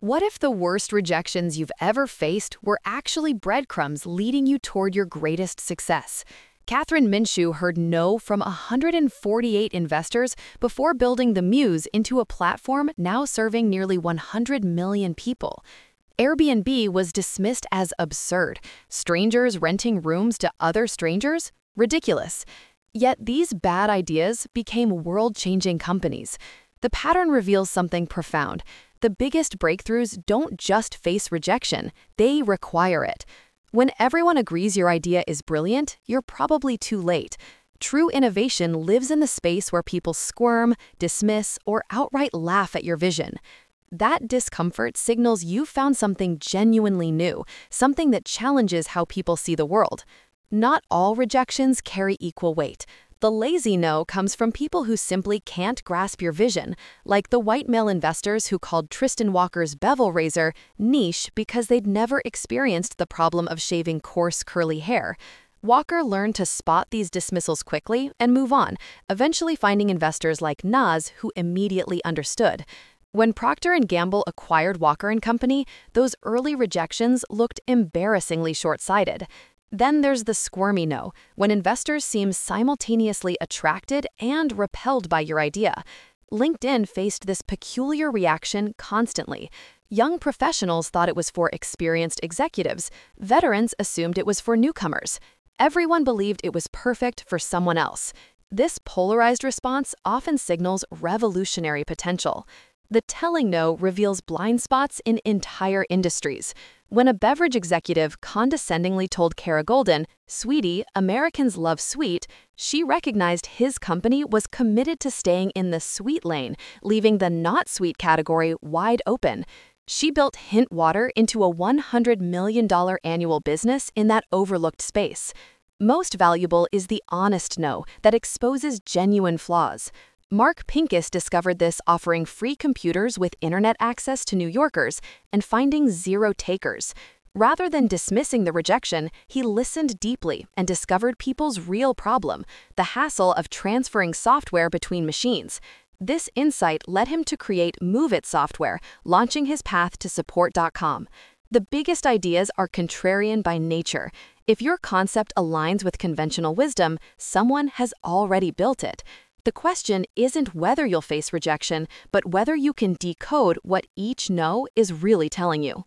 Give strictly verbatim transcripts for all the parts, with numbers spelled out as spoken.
What if the worst rejections you've ever faced were actually breadcrumbs leading you toward your greatest success? Catherine Minshew heard no from one hundred forty-eight investors before building The Muse into a platform now serving nearly one hundred million people. Airbnb was dismissed as absurd. Strangers renting rooms to other strangers? Ridiculous. Yet these bad ideas became world-changing companies. The pattern reveals something profound. The biggest breakthroughs don't just face rejection, they require it. When everyone agrees your idea is brilliant, you're probably too late. True innovation lives in the space where people squirm, dismiss, or outright laugh at your vision. That discomfort signals you've found something genuinely new, something that challenges how people see the world. Not all rejections carry equal weight. The lazy no comes from people who simply can't grasp your vision, like the white male investors who called Tristan Walker's bevel razor niche because they'd never experienced the problem of shaving coarse, curly hair. Walker learned to spot these dismissals quickly and move on, eventually finding investors like Nas who immediately understood. When Procter and Gamble acquired Walker and Company, those early rejections looked embarrassingly short-sighted. Then there's the squirmy no, when investors seem simultaneously attracted and repelled by your idea. LinkedIn faced this peculiar reaction constantly. Young professionals thought it was for experienced executives. Veterans assumed it was for newcomers. Everyone believed it was perfect for someone else. This polarized response often signals revolutionary potential. The telling no reveals blind spots in entire industries. When a beverage executive condescendingly told Kara Goldin, "Sweetie, Americans love sweet," she recognized his company was committed to staying in the sweet lane, leaving the not sweet category wide open. She built Hint Water into a one hundred million dollars annual business in that overlooked space. Most valuable is the honest no that exposes genuine flaws. Mark Pincus discovered this offering free computers with internet access to New Yorkers and finding zero takers. Rather than dismissing the rejection, he listened deeply and discovered people's real problem, the hassle of transferring software between machines. This insight led him to create MoveIt software, launching his path to support dot com. The biggest ideas are contrarian by nature. If your concept aligns with conventional wisdom, someone has already built it. The question isn't whether you'll face rejection, but whether you can decode what each no is really telling you.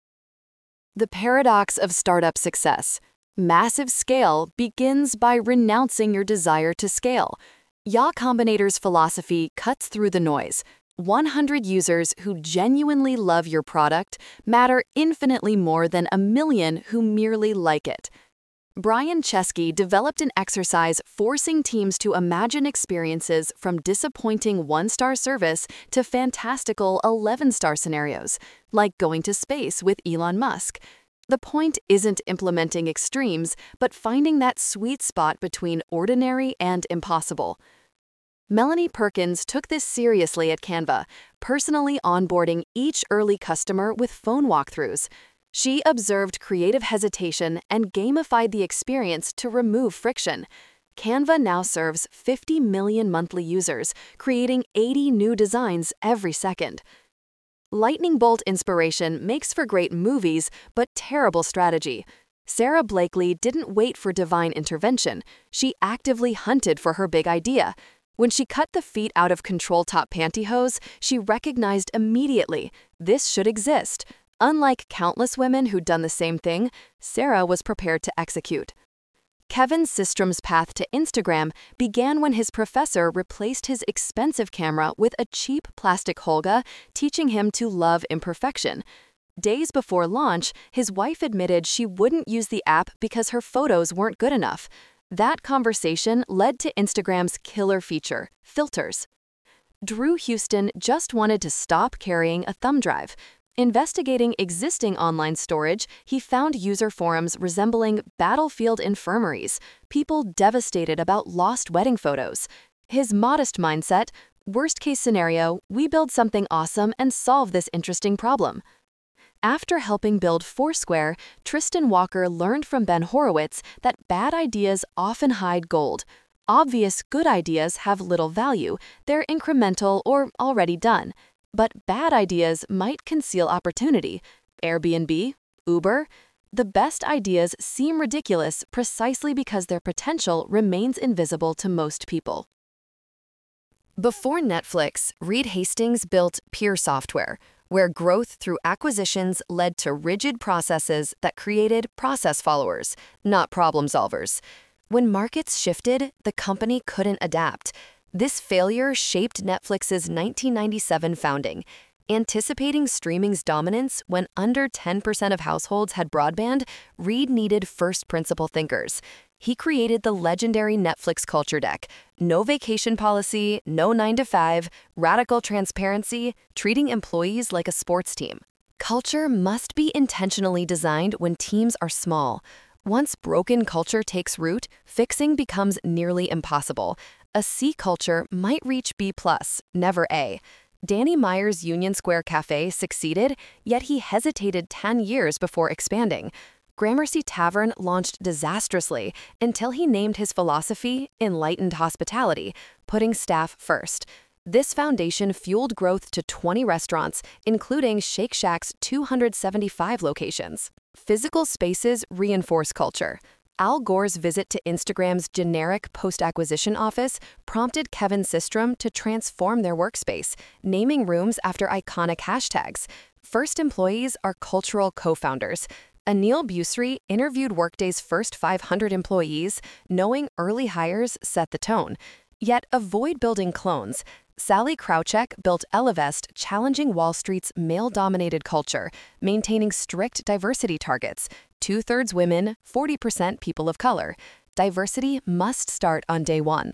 The paradox of startup success. Massive scale begins by renouncing your desire to scale. Y Combinator's philosophy cuts through the noise. one hundred users who genuinely love your product matter infinitely more than a million who merely like it. Brian Chesky developed an exercise forcing teams to imagine experiences from disappointing one-star service to fantastical eleven-star scenarios, like going to space with Elon Musk. The point isn't implementing extremes, but finding that sweet spot between ordinary and impossible. Melanie Perkins took this seriously at Canva, personally onboarding each early customer with phone walkthroughs. She observed creative hesitation and gamified the experience to remove friction. Canva now serves fifty million monthly users, creating eighty new designs every second. Lightning bolt inspiration makes for great movies, but terrible strategy. Sarah Blakely didn't wait for divine intervention. She actively hunted for her big idea. When she cut the feet out of control top pantyhose, she recognized immediately this should exist. Unlike countless women who'd done the same thing, Sarah was prepared to execute. Kevin Systrom's path to Instagram began when his professor replaced his expensive camera with a cheap plastic Holga, teaching him to love imperfection. Days before launch, his wife admitted she wouldn't use the app because her photos weren't good enough. That conversation led to Instagram's killer feature, filters. Drew Houston just wanted to stop carrying a thumb drive. Investigating existing online storage, he found user forums resembling battlefield infirmaries, people devastated about lost wedding photos. His modest mindset, worst-case scenario, we build something awesome and solve this interesting problem. After helping build Foursquare, Tristan Walker learned from Ben Horowitz that bad ideas often hide gold. Obvious good ideas have little value, they're incremental or already done. But bad ideas might conceal opportunity. Airbnb, Uber, the best ideas seem ridiculous precisely because their potential remains invisible to most people. Before Netflix, Reed Hastings built Peer Software, where growth through acquisitions led to rigid processes that created process followers, not problem solvers. When markets shifted, the company couldn't adapt. This failure shaped Netflix's nineteen ninety-seven founding. Anticipating streaming's dominance when under ten percent of households had broadband, Reed needed first-principle thinkers. He created the legendary Netflix culture deck: no vacation policy, no nine to five, radical transparency, treating employees like a sports team. Culture must be intentionally designed when teams are small. Once broken culture takes root, fixing becomes nearly impossible. A C culture might reach B plus, never A. Danny Meyer's Union Square Cafe succeeded, yet he hesitated ten years before expanding. Gramercy Tavern launched disastrously until he named his philosophy Enlightened Hospitality, putting staff first. This foundation fueled growth to twenty restaurants, including Shake Shack's two hundred seventy-five locations. Physical spaces reinforce culture. Al Gore's visit to Instagram's generic post-acquisition office prompted Kevin Systrom to transform their workspace, naming rooms after iconic hashtags. First employees are cultural co-founders. Anil Busri interviewed Workday's first five hundred employees, knowing early hires set the tone. Yet avoid building clones. Sally Krawcheck built Ellevest, challenging Wall Street's male-dominated culture, maintaining strict diversity targets: two-thirds women, forty percent people of color. Diversity must start on day one.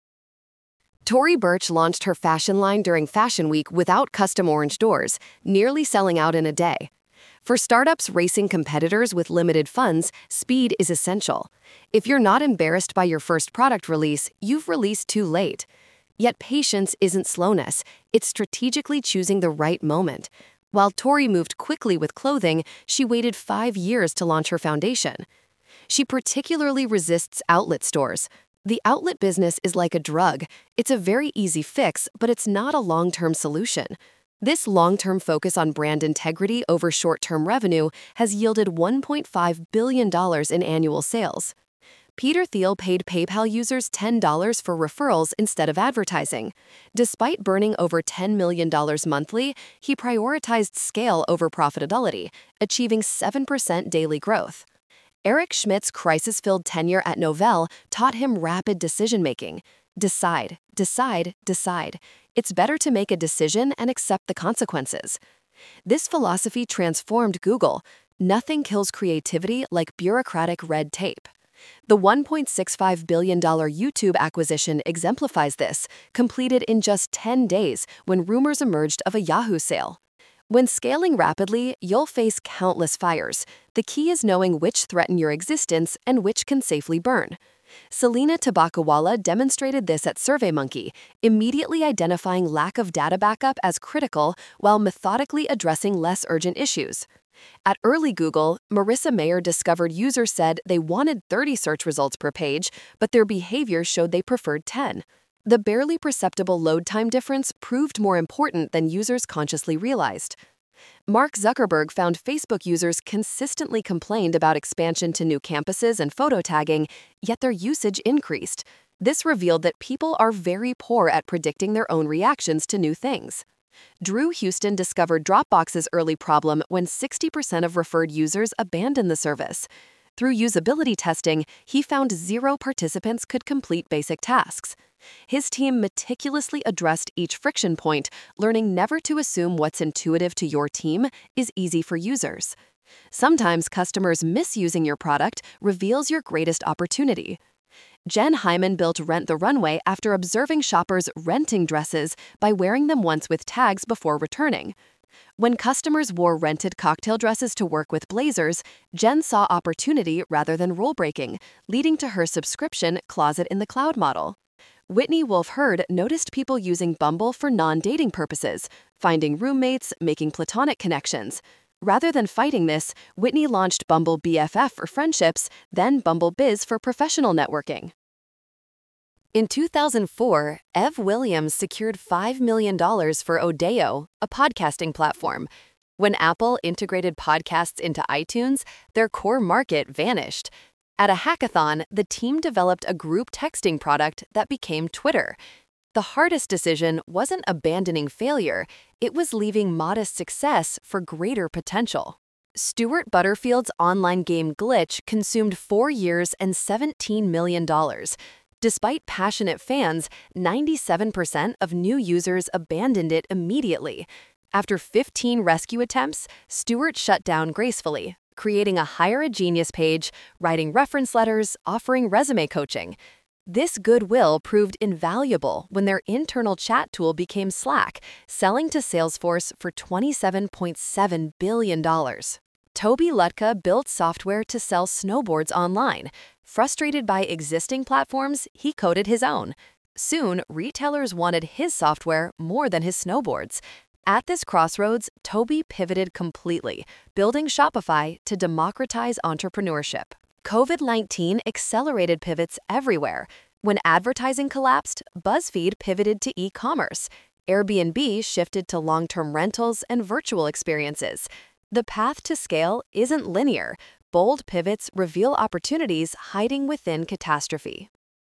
Tory Burch launched her fashion line during Fashion Week without custom orange doors, nearly selling out in a day. For startups racing competitors with limited funds, speed is essential. If you're not embarrassed by your first product release, you've released too late. Yet patience isn't slowness, it's strategically choosing the right moment. While Tory moved quickly with clothing, she waited five years to launch her foundation. She particularly resists outlet stores. The outlet business is like a drug. It's a very easy fix, but it's not a long-term solution. This long-term focus on brand integrity over short-term revenue has yielded one point five billion dollars in annual sales. Peter Thiel paid PayPal users ten dollars for referrals instead of advertising. Despite burning over ten million dollars monthly, he prioritized scale over profitability, achieving seven percent daily growth. Eric Schmidt's crisis-filled tenure at Novell taught him rapid decision-making. Decide, decide, decide. It's better to make a decision and accept the consequences. This philosophy transformed Google. Nothing kills creativity like bureaucratic red tape. The one point six five billion dollars YouTube acquisition exemplifies this, completed in just ten days when rumors emerged of a Yahoo sale. When scaling rapidly, you'll face countless fires. The key is knowing which threaten your existence and which can safely burn. Selena Tabakawala demonstrated this at SurveyMonkey, immediately identifying lack of data backup as critical while methodically addressing less urgent issues. At early Google, Marissa Mayer discovered users said they wanted thirty search results per page, but their behavior showed they preferred ten. The barely perceptible load time difference proved more important than users consciously realized. Mark Zuckerberg found Facebook users consistently complained about expansion to new campuses and photo tagging, yet their usage increased. This revealed that people are very poor at predicting their own reactions to new things. Drew Houston discovered Dropbox's early problem when sixty percent of referred users abandoned the service. Through usability testing, he found zero participants could complete basic tasks. His team meticulously addressed each friction point, learning never to assume what's intuitive to your team is easy for users. Sometimes customers misusing your product reveals your greatest opportunity. Jen Hyman built Rent the Runway after observing shoppers renting dresses by wearing them once with tags before returning. When customers wore rented cocktail dresses to work with blazers, Jen saw opportunity rather than rule-breaking, leading to her subscription Closet in the Cloud model. Whitney Wolfe Herd noticed people using Bumble for non-dating purposes, finding roommates, making platonic connections. Rather than fighting this, Whitney launched Bumble B F F for friendships, then Bumble Biz for professional networking. In two thousand four, Ev Williams secured five million dollars for Odeo, a podcasting platform. When Apple integrated podcasts into iTunes, their core market vanished. At a hackathon, the team developed a group texting product that became Twitter. The hardest decision wasn't abandoning failure, it was leaving modest success for greater potential. Stuart Butterfield's online game Glitch consumed four years and seventeen million dollars. Despite passionate fans, ninety-seven percent of new users abandoned it immediately. After fifteen rescue attempts, Stuart shut down gracefully, creating a Hire a Genius page, writing reference letters, offering resume coaching. This goodwill proved invaluable when their internal chat tool became Slack, selling to Salesforce for twenty-seven point seven billion dollars. Toby Lutka built software to sell snowboards online. Frustrated by existing platforms, he coded his own. Soon, retailers wanted his software more than his snowboards. At this crossroads, Toby pivoted completely, building Shopify to democratize entrepreneurship. COVID nineteen accelerated pivots everywhere. When advertising collapsed, BuzzFeed pivoted to e-commerce. Airbnb shifted to long-term rentals and virtual experiences. The path to scale isn't linear. Bold pivots reveal opportunities hiding within catastrophe.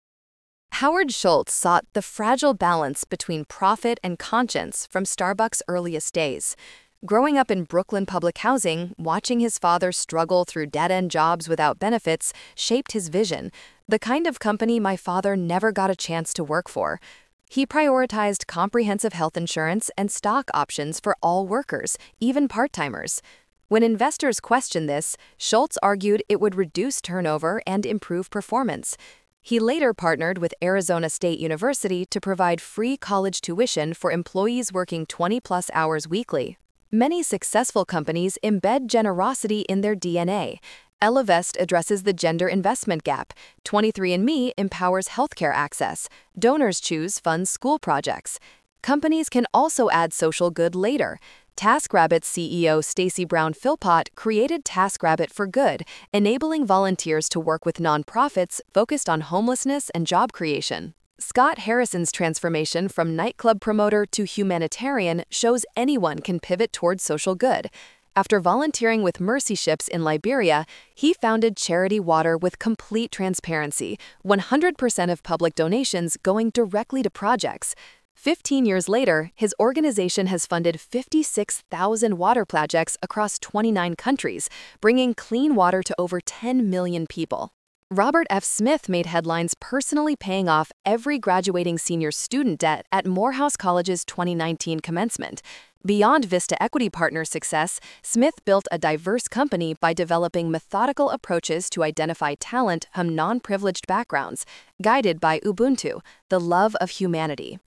Howard Schultz sought the fragile balance between profit and conscience from Starbucks' earliest days. Growing up in Brooklyn public housing, watching his father struggle through dead-end jobs without benefits shaped his vision, the kind of company my father never got a chance to work for. He prioritized comprehensive health insurance and stock options for all workers, even part-timers. When investors questioned this, Schultz argued it would reduce turnover and improve performance. He later partnered with Arizona State University to provide free college tuition for employees working twenty-plus hours weekly. Many successful companies embed generosity in their D N A. Ellevest addresses the gender investment gap. twenty-three and me empowers healthcare access. Donors Choose funds school projects. Companies can also add social good later. TaskRabbit C E O Stacy Brown Philpott created TaskRabbit for Good, enabling volunteers to work with nonprofits focused on homelessness and job creation. Scott Harrison's transformation from nightclub promoter to humanitarian shows anyone can pivot towards social good. After volunteering with Mercy Ships in Liberia, he founded Charity Water with complete transparency, one hundred percent of public donations going directly to projects. Fifteen years later, his organization has funded fifty-six thousand water projects across twenty-nine countries, bringing clean water to over ten million people. Robert F. Smith made headlines personally paying off every graduating senior student debt at Morehouse College's twenty nineteen commencement. Beyond Vista Equity Partners' success, Smith built a diverse company by developing methodical approaches to identify talent from non-privileged backgrounds, guided by Ubuntu, the love of humanity.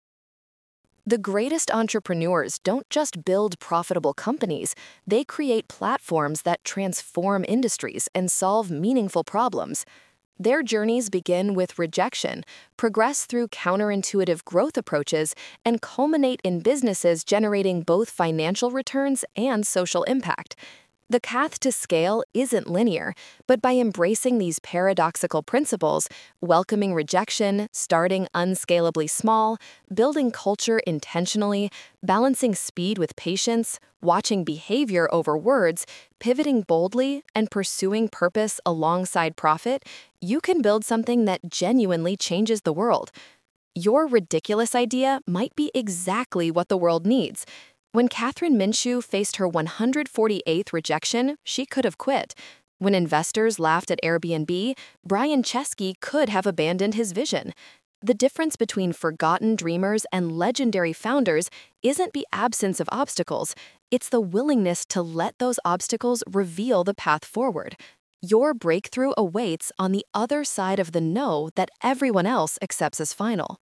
The greatest entrepreneurs don't just build profitable companies, they create platforms that transform industries and solve meaningful problems. Their journeys begin with rejection, progress through counterintuitive growth approaches, and culminate in businesses generating both financial returns and social impact. The path to scale isn't linear, but by embracing these paradoxical principles, welcoming rejection, starting unscalably small, building culture intentionally, balancing speed with patience, watching behavior over words, pivoting boldly, and pursuing purpose alongside profit, you can build something that genuinely changes the world. Your ridiculous idea might be exactly what the world needs. When Kathryn Minshew faced her one hundred forty-eighth rejection, she could have quit. When investors laughed at Airbnb, Brian Chesky could have abandoned his vision. The difference between forgotten dreamers and legendary founders isn't the absence of obstacles, it's the willingness to let those obstacles reveal the path forward. Your breakthrough awaits on the other side of the no that everyone else accepts as final.